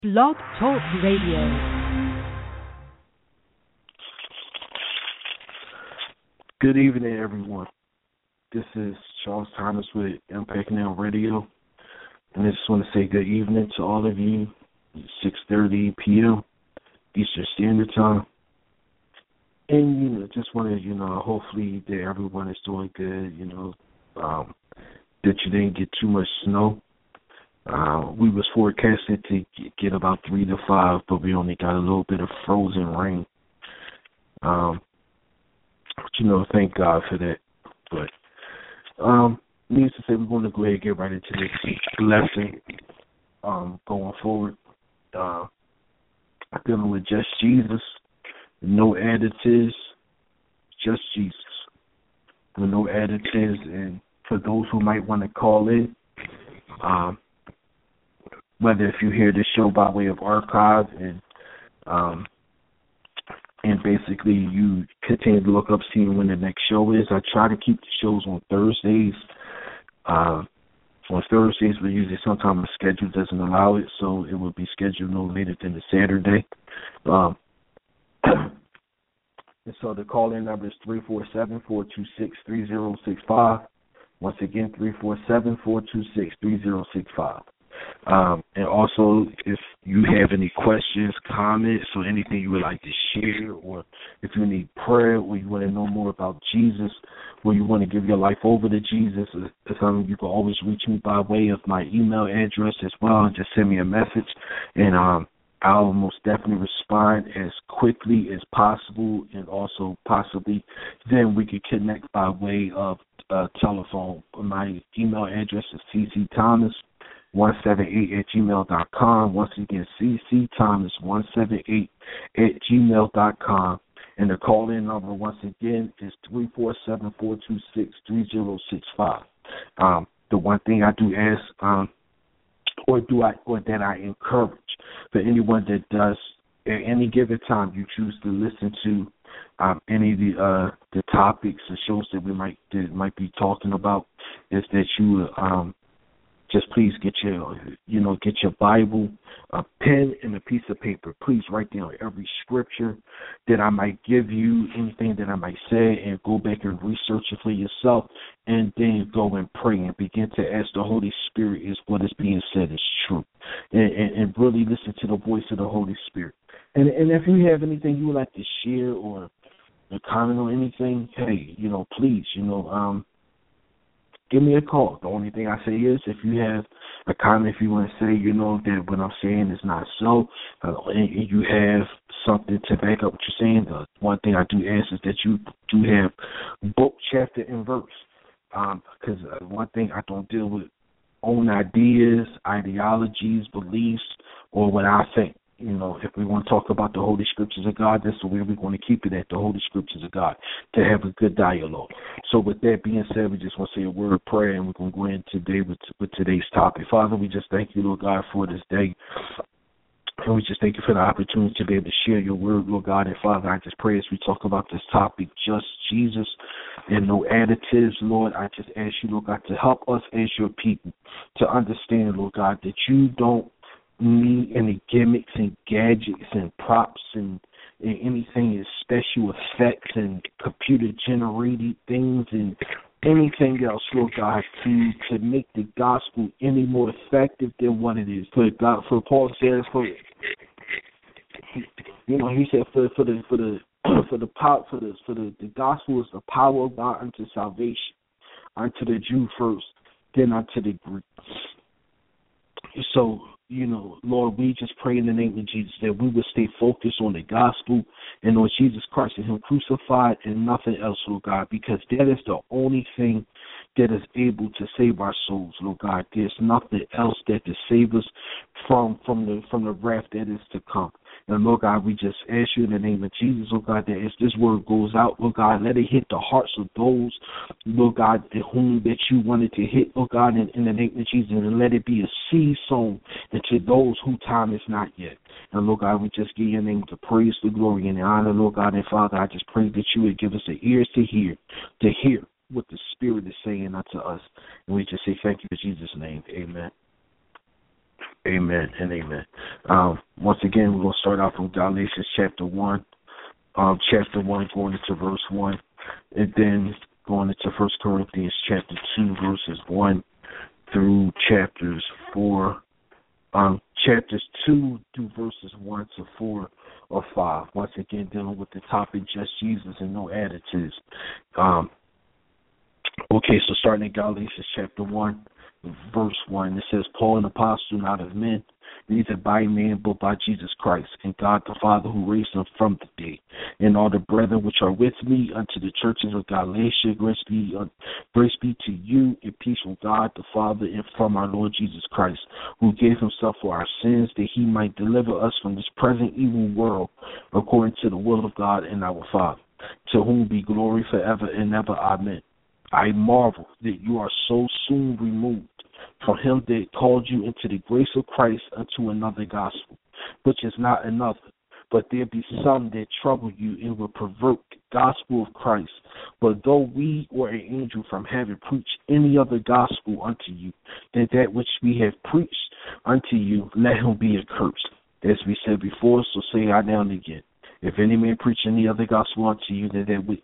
Blog Talk Radio. Good evening, everyone. This is Charles Thomas with Impact Now Radio, and I just want to say good evening to all of you. 6:30 p.m. Eastern Standard Time, and just want to hopefully that everyone is doing good. That you didn't get too much snow. We was forecasted to get about 3 to 5, but we only got a little bit of frozen rain. Thank God for that. But needless to say, we're going to go ahead and get right into this lesson. Going forward, dealing with just Jesus, no additives, just Jesus, with no additives. And for those who might want to call in, whether if you hear this show by way of archive and basically you continue to look up, seeing when the next show is. I try to keep the shows on Thursdays. On Thursdays, but usually sometimes the schedule doesn't allow it, so it will be scheduled no later than the Saturday. And so the call-in number is 347-426-3065. Once again, 347-426-3065. And also, if you have any questions, comments, or anything you would like to share, or if you need prayer, or you want to know more about Jesus, or you want to give your life over to Jesus, you can always reach me by way of my email address as well, and just send me a message, and I'll most definitely respond as quickly as possible, and also possibly then we could connect by way of telephone. My email address is ccthomas178@gmail.com. Once again, ccthomas178@gmail.com. And the call-in number, once again, is 347-426-3065. The one thing I do ask, or that I encourage for anyone that does at any given time you choose to listen to any of the topics or shows that we might be talking about, is that you just please get your Bible, a pen, and a piece of paper. Please write down every scripture that I might give you, anything that I might say, and go back and research it for yourself, and then go and pray and begin to ask the Holy Spirit is what is being said is true, and really listen to the voice of the Holy Spirit. And if you have anything you would like to share or a comment or anything, hey, please, give me a call. The only thing I say is, if you have a comment, if you want to say, that what I'm saying is not so, and you have something to back up what you're saying, the one thing I do ask is that you do have book, chapter, and verse. Because one thing, I don't deal with own ideas, ideologies, beliefs, or what I think. If we want to talk about the Holy Scriptures of God, that's the way we're going to keep it at, the Holy Scriptures of God, to have a good dialogue. So with that being said, we just want to say a word of prayer, and we're going to go in today with today's topic. Father, we just thank you, Lord God, for this day. And we just thank you for the opportunity to be able to share your word, Lord God. And Father, I just pray as we talk about this topic, just Jesus and no additives, Lord, I just ask you, Lord God, to help us as your people to understand, Lord God, that you don't need any gimmicks and gadgets and props and anything is special effects and computer generated things and anything else, Lord God, to make the gospel any more effective than what it is. For Paul says, he said the gospel is the power of God unto salvation, unto the Jew first, then unto the Greek. So, Lord, we just pray in the name of Jesus that we would stay focused on the gospel and on Jesus Christ and Him crucified and nothing else, Lord God, because that is the only thing that is able to save our souls, Lord God. There's nothing else that to save us from the wrath that is to come. And, Lord God, we just ask you in the name of Jesus, Lord God, that as this word goes out, Lord God, let it hit the hearts of those, Lord God, whom that you wanted to hit, Lord God, in the name of Jesus, and let it be a seed sown into those whose time is not yet. And, Lord God, we just give your name the praise, the glory, and the honor, Lord God. And, Father, I just pray that you would give us the ears to hear what the Spirit is saying unto us. And we just say thank you in Jesus' name. Amen. Amen and amen. Once again, we're going to start off from Galatians chapter 1, going into verse 1, and then going into 1 Corinthians chapter 2, verses 1 through chapters 4, chapters 2 through verses 1 to 4 or 5. Once again, dealing with the topic, just Jesus and no additives. Okay, so starting in Galatians chapter 1, verse 1, it says, Paul, an apostle, not of men, neither by man, but by Jesus Christ, and God the Father who raised him from the dead, and all the brethren which are with me unto the churches of Galatia, grace be to you, and peace from God the Father and from our Lord Jesus Christ, who gave himself for our sins, that he might deliver us from this present evil world, according to the will of God and our Father, to whom be glory forever and ever. Amen. I marvel that you are so soon removed from him that called you into the grace of Christ unto another gospel, which is not another. But there be some that trouble you and will pervert the gospel of Christ. But though we or an angel from heaven preach any other gospel unto you than that which we have preached unto you, let him be accursed. As we said before, so say I now and again. If any man preach any other gospel unto you than that which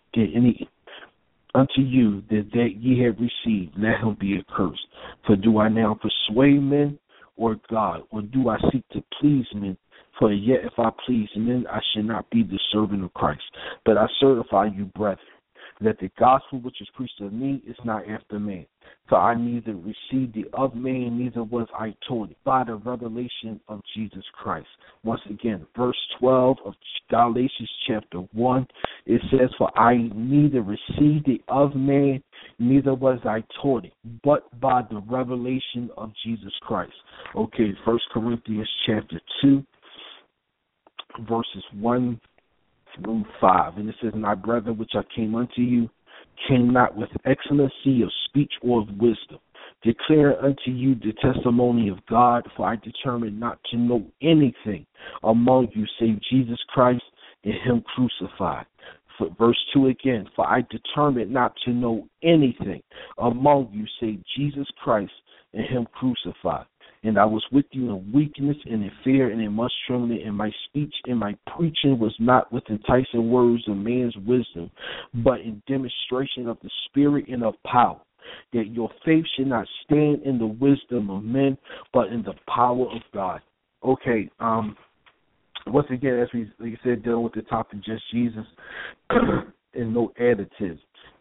unto you that ye have received, let him be accursed. For do I now persuade men or God, or do I seek to please men? For yet if I please men, I should not be the servant of Christ. But I certify you, brethren, that the gospel which is preached of me is not after man. For I neither received it of man, neither was I taught it, by the revelation of Jesus Christ. Once again, verse 12 of Galatians chapter 1, it says, For I neither received it of man, neither was I taught it, but by the revelation of Jesus Christ. Okay, 1 Corinthians chapter 2, verses 1 through 5. And it says, My brethren, which I came unto you, came not with excellency of speech or of wisdom, declare unto you the testimony of God, for I determined not to know anything among you save Jesus Christ and him crucified. For verse 2 again, for I determined not to know anything among you save Jesus Christ and him crucified. And I was with you in weakness and in fear and in much trembling, and my speech and my preaching was not with enticing words of man's wisdom, but in demonstration of the Spirit and of power, that your faith should not stand in the wisdom of men, but in the power of God. Okay, once again, as we like I said, dealing with the topic, just Jesus and no additives.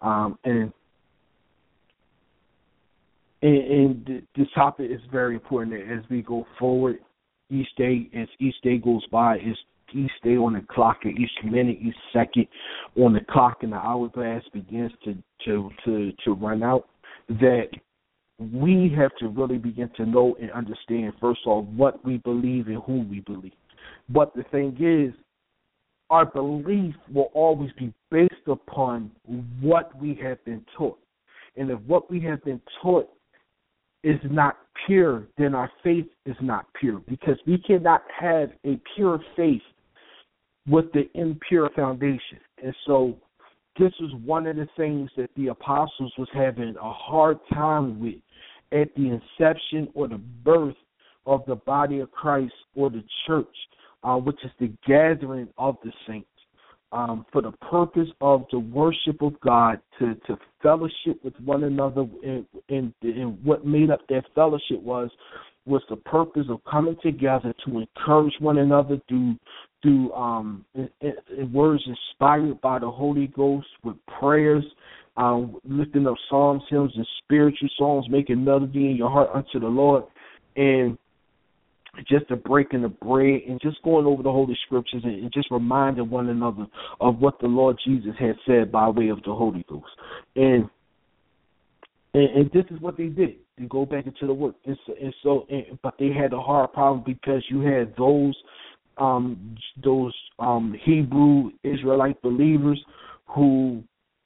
And this topic is very important as we go forward. Each day, as each day goes by, is each day on the clock, and each minute, each second on the clock, and the hourglass begins to run out. That we have to really begin to know and understand, first of all, what we believe and who we believe. But the thing is, our belief will always be based upon what we have been taught. And if what we have been taught is not pure, then our faith is not pure, because we cannot have a pure faith with the impure foundation. And so this is one of the things that the apostles was having a hard time with at the inception or the birth of the body of Christ, or the church, which is the gathering of the saints, for the purpose of the worship of God, to fellowship with one another. And what made up that fellowship was the purpose of coming together to encourage one another through words inspired by the Holy Ghost, with prayers, lifting up psalms, hymns, and spiritual songs, making melody in your heart unto the Lord, and just the breaking the bread, and just going over the Holy Scriptures, and just reminding one another of what the Lord Jesus had said by way of the Holy Ghost. And this is what they did. They go back into the work. But they had a hard problem, because you had those Hebrew Israelite believers who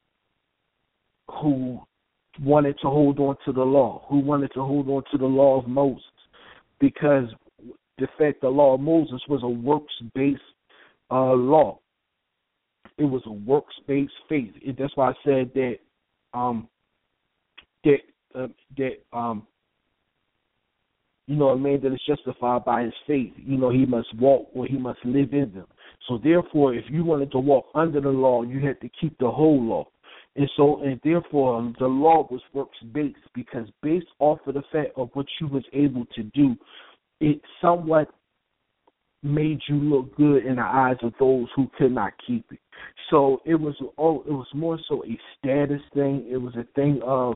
wanted to hold on to the law, who wanted to hold on to the law of Moses, because the fact the law of Moses was a works-based law. It was a works-based faith. That's why I said that a man that is justified by his faith, he must walk or he must live in them. So therefore, if you wanted to walk under the law, you had to keep the whole law. And therefore, the law was works-based, because based off of the fact of what you was able to do, it somewhat made you look good in the eyes of those who could not keep it. So it was more so a status thing. It was a thing of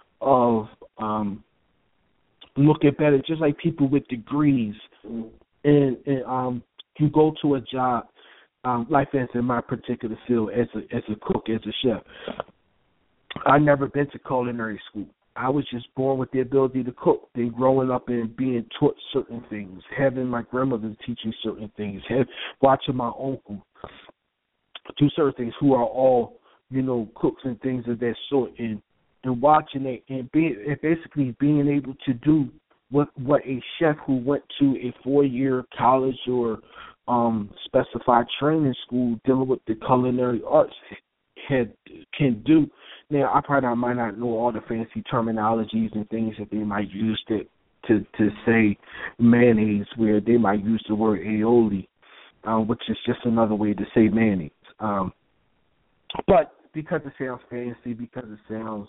looking better, just like people with degrees. And you go to a job, like as in my particular field, as a cook, as a chef. I never been to culinary school. I was just born with the ability to cook. Then growing up and being taught certain things, having my grandmother teaching certain things, watching my uncle do certain things, who are all, cooks and things of that sort, and watching it and basically being able to do what a chef who went to a 4-year college or specified training school dealing with the culinary arts can do. Now, I might not know all the fancy terminologies and things that they might use to say mayonnaise, where they might use the word aioli, which is just another way to say mayonnaise. But because it sounds fancy, because it sounds,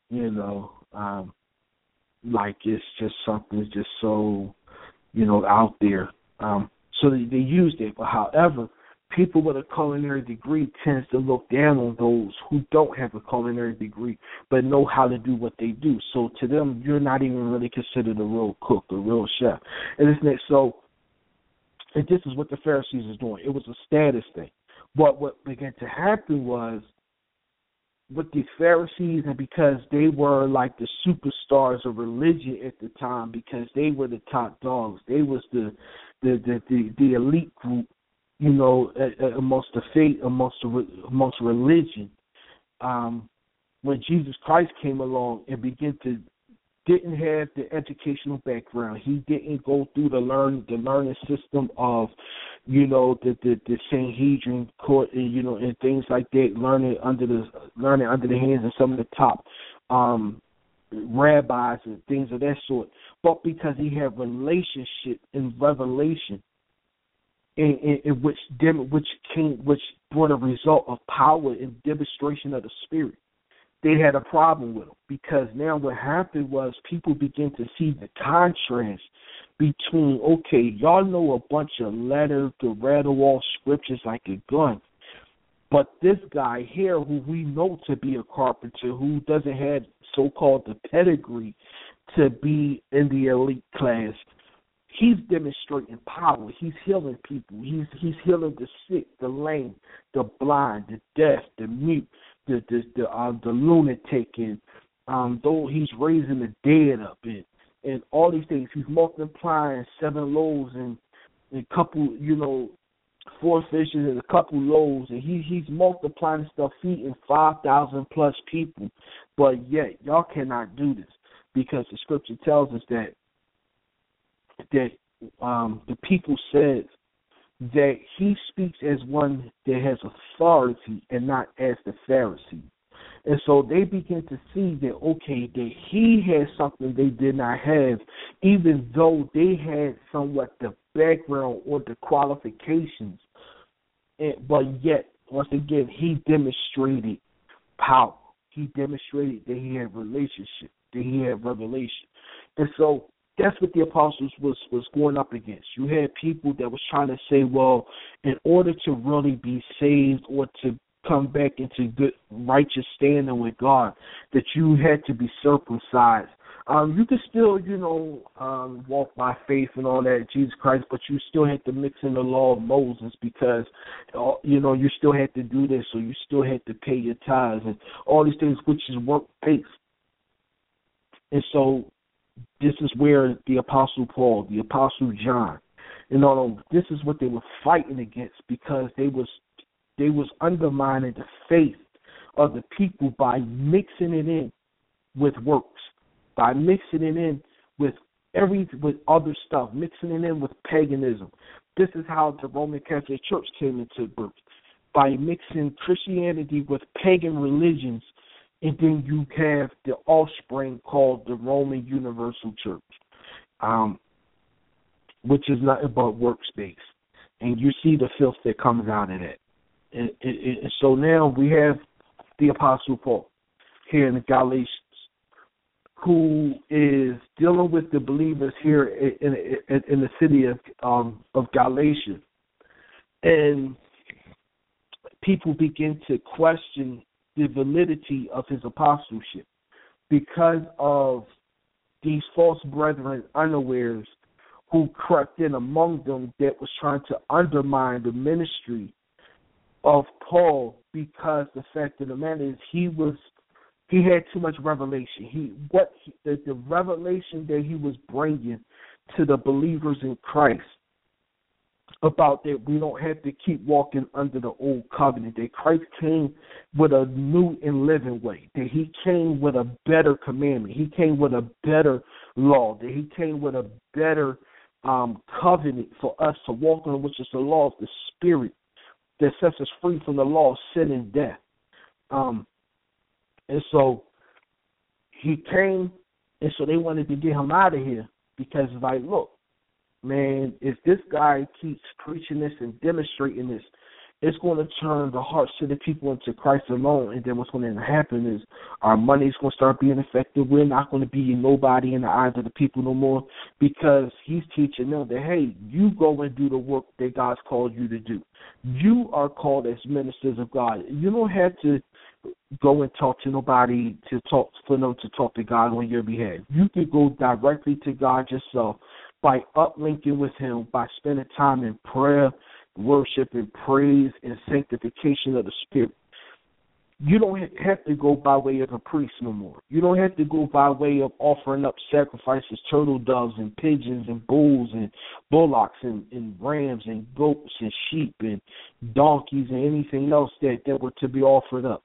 like it's just something just so, out there. So they used it. But however, people with a culinary degree tends to look down on those who don't have a culinary degree but know how to do what they do. So to them, you're not even really considered a real cook, a real chef. And this is what the Pharisees is doing. It was a status thing. But what began to happen was, with these Pharisees, and because they were like the superstars of religion at the time, because they were the top dogs, they was the elite group, amongst the faith, amongst religion. When Jesus Christ came along and didn't have the educational background, he didn't go through the learning system of, the Sanhedrin court, and things like that, learning under the hands of some of the top rabbis and things of that sort, but because he had relationship and revelation, in which brought a result of power and demonstration of the Spirit. They had a problem with him, because now what happened was people began to see the contrast between, okay, y'all know a bunch of letters to rattle off scriptures like a gun, but this guy here, who we know to be a carpenter, who doesn't have so-called the pedigree to be in the elite class, he's demonstrating power. He's healing people. He's healing the sick, the lame, the blind, the deaf, the mute, the lunatic, and though he's raising the dead up, and all these things. He's multiplying 7 loaves and a couple, 4 fishes and a couple loaves, and he's multiplying stuff, feeding 5,000 plus people. But yet y'all cannot do this, because the scripture tells us that the people said that he speaks as one that has authority and not as the Pharisees. And so they begin to see that, okay, that he had something they did not have, even though they had somewhat the background or the qualifications. But yet, once again, he demonstrated power. He demonstrated that he had relationship, that he had revelation. And so that's what the apostles was going up against. You had people that was trying to say, well, in order to really be saved or to come back into good, righteous standing with God, that you had to be circumcised. You could still, walk by faith and all that, Jesus Christ, but you still had to mix in the law of Moses, because, you still had to do this, so you still had to pay your tithes and all these things, which is work-based. And so this is where the Apostle Paul, the Apostle John, this is what they were fighting against, because they was undermining the faith of the people by mixing it in with works, by mixing it in with other stuff, mixing it in with paganism. This is how the Roman Catholic Church came into birth, by mixing Christianity with pagan religions. And then you have the offspring called the Roman Universal Church. which is nothing but workspace. And you see the filth that comes out of that. And so now we have the Apostle Paul here in the Galatians, who is dealing with the believers here in the city of Galatia. And people begin to question the validity of his apostleship because of these false brethren unawares who crept in among them that was trying to undermine the ministry of Paul, because the fact of the matter is he had too much revelation. The revelation that he was bringing to the believers in Christ about that we don't have to keep walking under the old covenant, that Christ came with a new and living way, that he came with a better commandment, he came with a better law, that he came with a better covenant for us to walk on, which is the law of the Spirit that sets us free from the law of sin and death. And so he came, and so they wanted to get him out of here because, like, look, man, if this guy keeps preaching this and demonstrating this, it's going to turn the hearts of the people into Christ alone. And then what's going to happen is our money's going to start being affected. We're not going to be nobody in the eyes of the people no more, because he's teaching them that, hey, you go and do the work that God's called you to do. You are called as ministers of God. You don't have to go and talk to nobody for them to talk to God on your behalf. You can go directly to God yourself by uplinking with him, by spending time in prayer, worship, and praise, and sanctification of the Spirit. You don't have to go by way of a priest no more. You don't have to go by way of offering up sacrifices, turtle doves and pigeons and bulls and bullocks and rams and goats and sheep and donkeys and anything else that were to be offered up.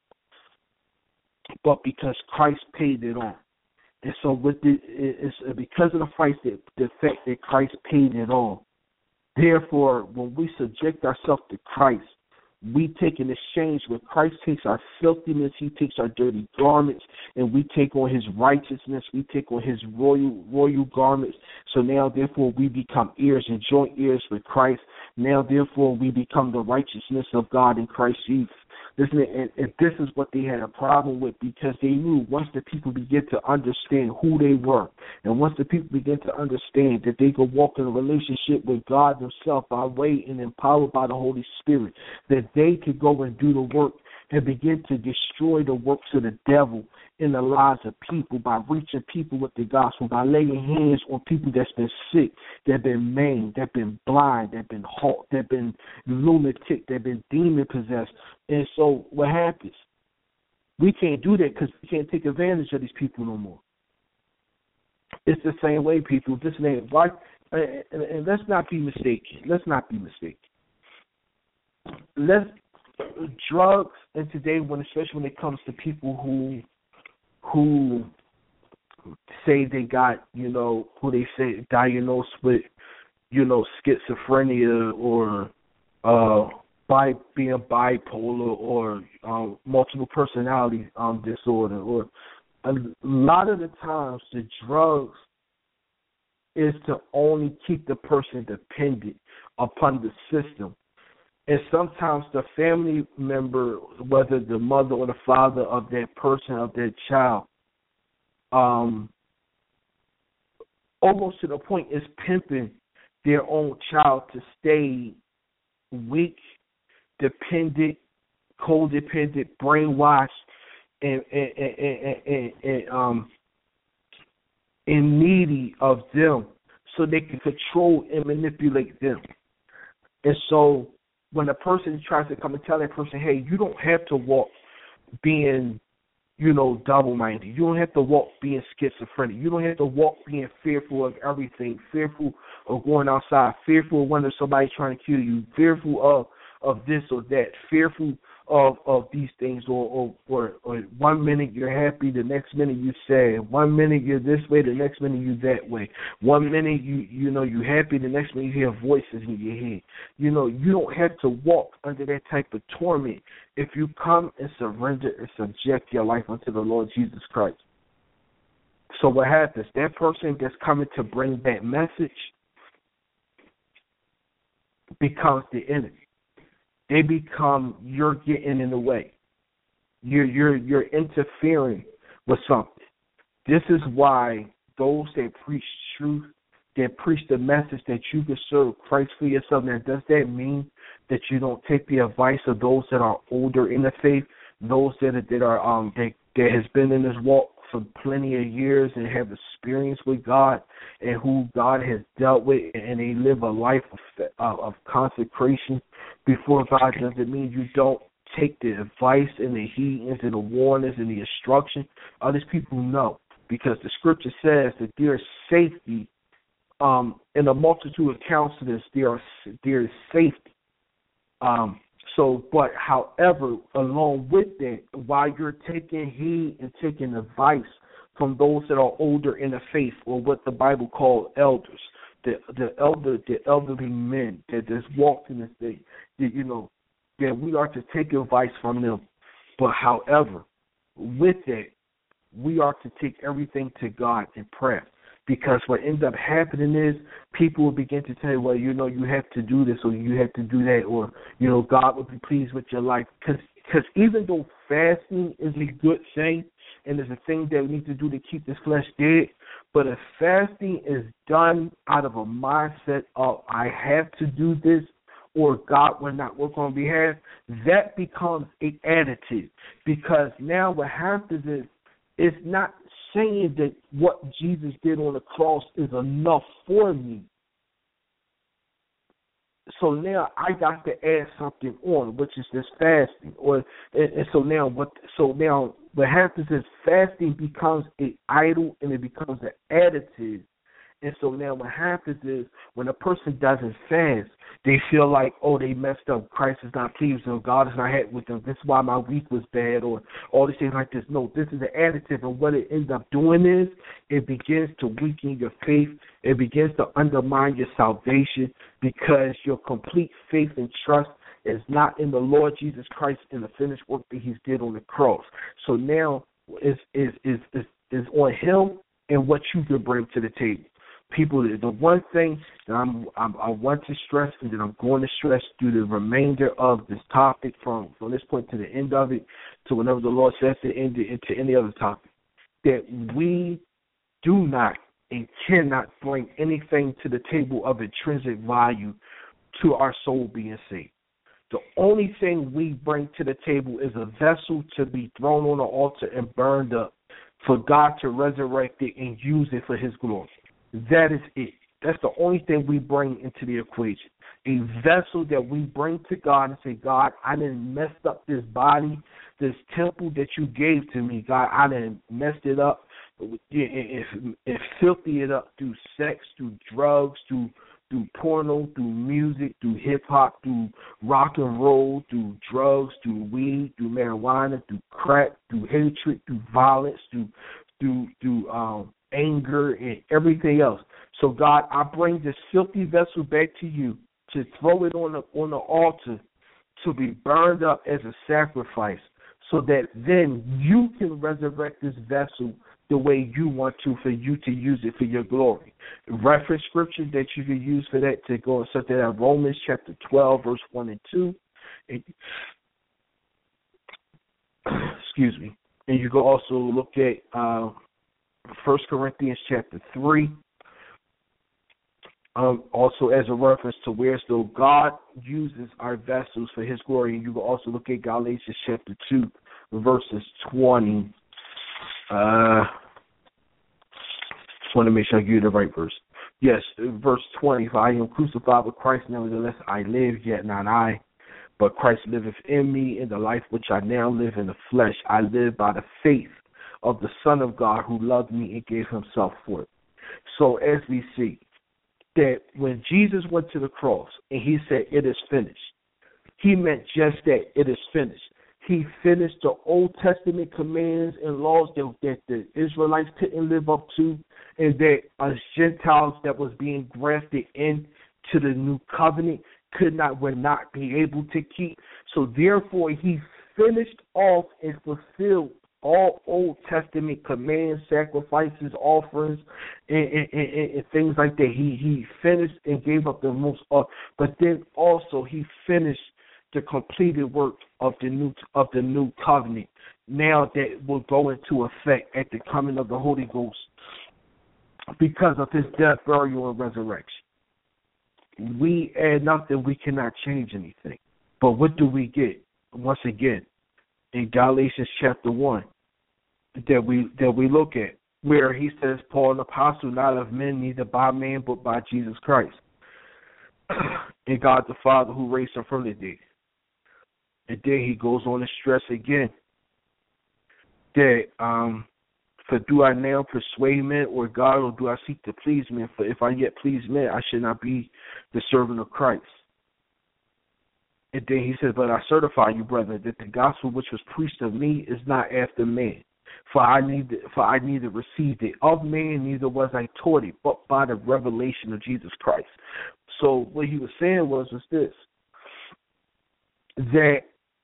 But because Christ paid it all. And so it's because of the fact that Christ paid it all. Therefore, when we subject ourselves to Christ, we take an exchange where Christ takes our filthiness, he takes our dirty garments, and we take on his righteousness, we take on his royal garments. So now, therefore, we become heirs and joint heirs with Christ. Now, therefore, we become the righteousness of God in Christ Jesus. Listen, and this is what they had a problem with, because they knew once the people begin to understand who they were, and once the people begin to understand that they could walk in a relationship with God themselves by way and empowered by the Holy Spirit, that they could go and do the work and begin to destroy the works of the devil in the lives of people by reaching people with the gospel, by laying hands on people that's been sick, that have been maimed, that have been blind, that have been halt, that have been lunatic, that have been demon-possessed. And so what happens? We can't do that because we can't take advantage of these people no more. It's the same way, people. This name, why? And let's not be mistaken. Drugs, and today, especially when it comes to people who say they got, who they say diagnosed with, schizophrenia or by being bipolar or multiple personality disorder, or a lot of the times the drugs is to only keep the person dependent upon the system. And sometimes the family member, whether the mother or the father of that person, of that child, almost to the point is pimping their own child to stay weak, dependent, codependent, brainwashed, and needy of them, so they can control and manipulate them. And so when a person tries to come and tell that person, hey, you don't have to walk being, double-minded. You don't have to walk being schizophrenic. You don't have to walk being fearful of everything, fearful of going outside, fearful of whether somebody's trying to kill you, fearful of this or that, fearful of these things, or 1 minute you're happy, the next minute you're sad. 1 minute you're this way, the next minute you're that way. 1 minute you're happy, the next minute you hear voices in your head. You don't have to walk under that type of torment if you come and surrender and subject your life unto the Lord Jesus Christ. So what happens? That person that's coming to bring that message, becomes the enemy. They become you're getting in the way. You're interfering with something. This is why those that preach truth, that preach the message that you can serve Christ for yourself. Now, does that mean that you don't take the advice of those that are older in the faith, those that has been in this walk for plenty of years and have experience with God and who God has dealt with, and they live a life of consecration before God? Does it mean you don't take the advice and the heedings and the warnings and the instruction of these people? No, because the scripture says that there is safety in a multitude of counselors. There is safety. But however, along with that, while you're taking heed and taking advice from those that are older in the faith, or what the Bible calls elders, the elderly men that just walked in this day, that we are to take advice from them. But however, with that, we are to take everything to God in prayer. Because what ends up happening is people will begin to tell you, well, you have to do this or you have to do that, or, God will be pleased with your life. Because even though fasting is a good thing and is a thing that we need to do to keep this flesh dead, but if fasting is done out of a mindset of I have to do this or God will not work on behalf, that becomes an attitude. Because now what happens is it's not saying that what Jesus did on the cross is enough for me. So now I got to add something on, which is this fasting. So now what happens is fasting becomes an idol and it becomes an attitude. And so now what happens is when a person doesn't fast, they feel like, oh, they messed up. Christ is not pleased with them. God is not happy with them. This is why my week was bad, or all these things like this. No, this is an additive. And what it ends up doing is it begins to weaken your faith. It begins to undermine your salvation because your complete faith and trust is not in the Lord Jesus Christ and the finished work that He did on the cross. So now is on Him and what you can bring to the table. People, the one thing that I want to stress, and that I'm going to stress through the remainder of this topic from this point to the end of it, to whenever the Lord says to end it, into any other topic, that we do not and cannot bring anything to the table of intrinsic value to our soul being saved. The only thing we bring to the table is a vessel to be thrown on the altar and burned up for God to resurrect it and use it for His glory. That is it. That's the only thing we bring into the equation. A vessel that we bring to God and say, God, I done messed up this body, this temple that you gave to me. God, I done messed it up and filthy it up through sex, through drugs, through porno, through music, through hip-hop, through rock and roll, through drugs, through weed, through marijuana, through crack, through hatred, through violence, through anger and everything else. So God, I bring this filthy vessel back to you to throw it on the altar to be burned up as a sacrifice, so that then you can resurrect this vessel the way you want to, for you to use it for your glory. Reference scripture that you can use for that to go and set that at Romans chapter 12, verse 1 and 2. Excuse me. And you can also look at 1 Corinthians chapter 3, also as a reference to where still God uses our vessels for His glory. And you can also look at Galatians chapter 2, verses 20. Just want to make sure I give you the right verse. Yes, verse 20. For I am crucified with Christ, nevertheless I live, yet not I, but Christ liveth in me. In the life which I now live in the flesh, I live by the faith of the Son of God, who loved me and gave Himself for it. So as we see that when Jesus went to the cross and He said, it is finished, He meant just that, it is finished. He finished the Old Testament commands and laws that the Israelites couldn't live up to, and that us Gentiles that was being grafted into the new covenant would not be able to keep. So therefore He finished off and fulfilled all Old Testament commands, sacrifices, offerings, and things like that. He finished and gave up the most, but then also he finished the completed work of the new covenant. Now that will go into effect at the coming of the Holy Ghost because of his death, burial, and resurrection. We add nothing, we cannot change anything. But what do we get? Once again, in Galatians chapter 1, that we look at, where he says, Paul, an apostle, not of men, neither by man, but by Jesus Christ, and God the Father who raised him from the dead. And then he goes on to stress again that, for do I now persuade men or God, or do I seek to please men? For if I yet please men, I should not be the servant of Christ. And then he says, but I certify you, brethren, that the gospel which was preached of me is not after man. For I neither received it of man, neither was I taught it, but by the revelation of Jesus Christ. So what he was saying was this, that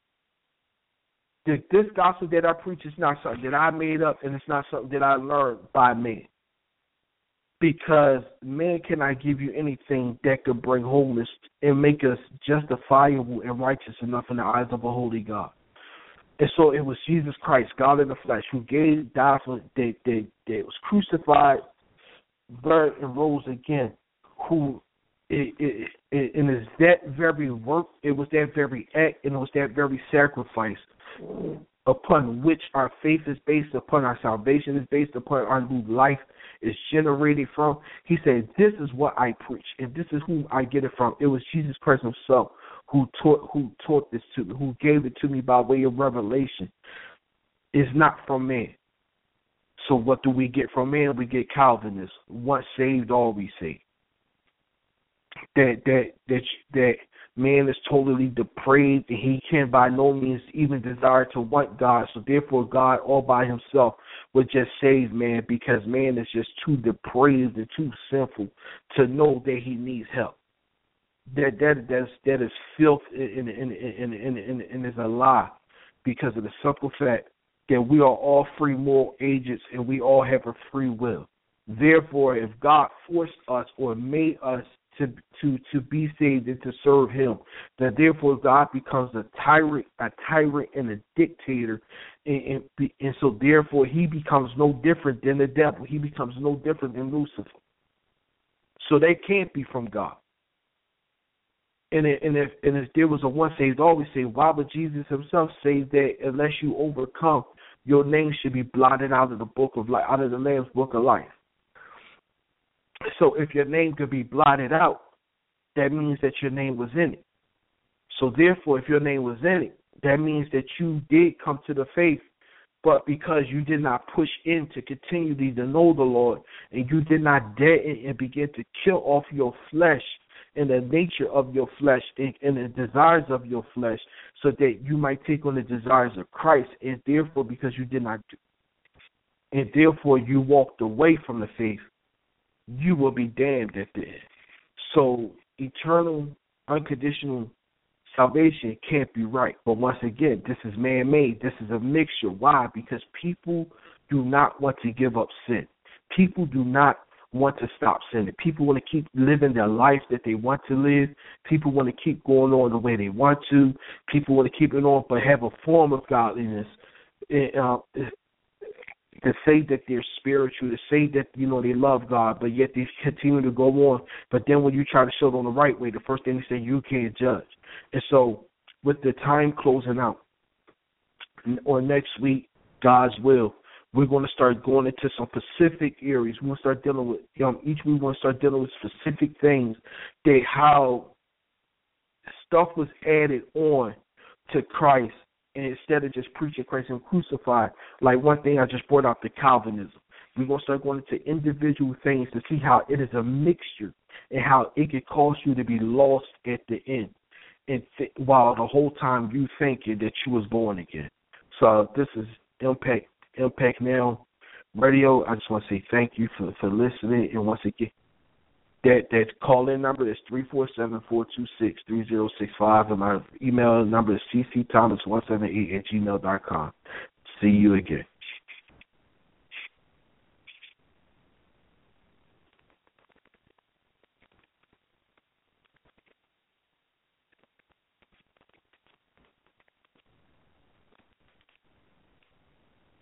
this gospel that I preach is not something that I made up, and it's not something that I learned by man. Because man cannot give you anything that could bring wholeness and make us justifiable and righteous enough in the eyes of a holy God. And so it was Jesus Christ, God in the flesh, who died for that was crucified, buried, and rose again. Who and is that very work? It was that very act, and it was that very sacrifice upon which our faith is based, upon our salvation is based, upon our new life is generated from. He said, this is what I preach, and this is who I get it from. It was Jesus Christ himself who taught this to me, who gave it to me by way of revelation. It's not from man. So what do we get from man? We get Calvinists. Once saved, always saved. That man is totally depraved, and he can by no means even desire to want God. So therefore, God all by himself would just save man, because man is just too depraved and too sinful to know that he needs help. That is filth and is a lie, because of the simple fact that we are all free moral agents and we all have a free will. Therefore, if God forced us or made us to be saved and to serve him, then therefore God becomes a tyrant and a dictator, and so therefore he becomes no different than the devil. He becomes no different than Lucifer. So they can't be from God. And if there was a once saved, always saved, why would Jesus himself say that unless you overcome, your name should be blotted out of the book of life, out of the Lamb's book of life? So if your name could be blotted out, that means that your name was in it. So therefore, if your name was in it, that means that you did come to the faith, but because you did not push in to continually to know the Lord, and you did not dare and begin to kill off your flesh and the nature of your flesh and the desires of your flesh, so that you might take on the desires of Christ, and therefore because you did not do, and therefore you walked away from the faith, you will be damned at the end. So eternal, unconditional salvation can't be right. But once again, this is man-made. This is a mixture. Why? Because people do not want to give up sin. People do not want to stop sinning. People want to keep living their life that they want to live. People want to keep going on the way they want to. People want to keep it on, but have a form of godliness. To say that they're spiritual, to say that, they love God, but yet they continue to go on. But then when you try to show it on the right way, the first thing they say, you can't judge. And so with the time closing out, or next week, God's will, we're going to start going into some specific areas. We're going to start dealing with, each week we're going to start dealing with specific things, that how stuff was added on to Christ, and instead of just preaching Christ and crucified. Like one thing I just brought out, the Calvinism. We're going to start going into individual things to see how it is a mixture and how it could cause you to be lost at the end, and while the whole time you thinking that you was born again. So this is Impact Now Radio. I just want to say thank you for listening. And once again, that call-in number is 347-426-3065, and my email number is ccthomas178@gmail.com. See you again.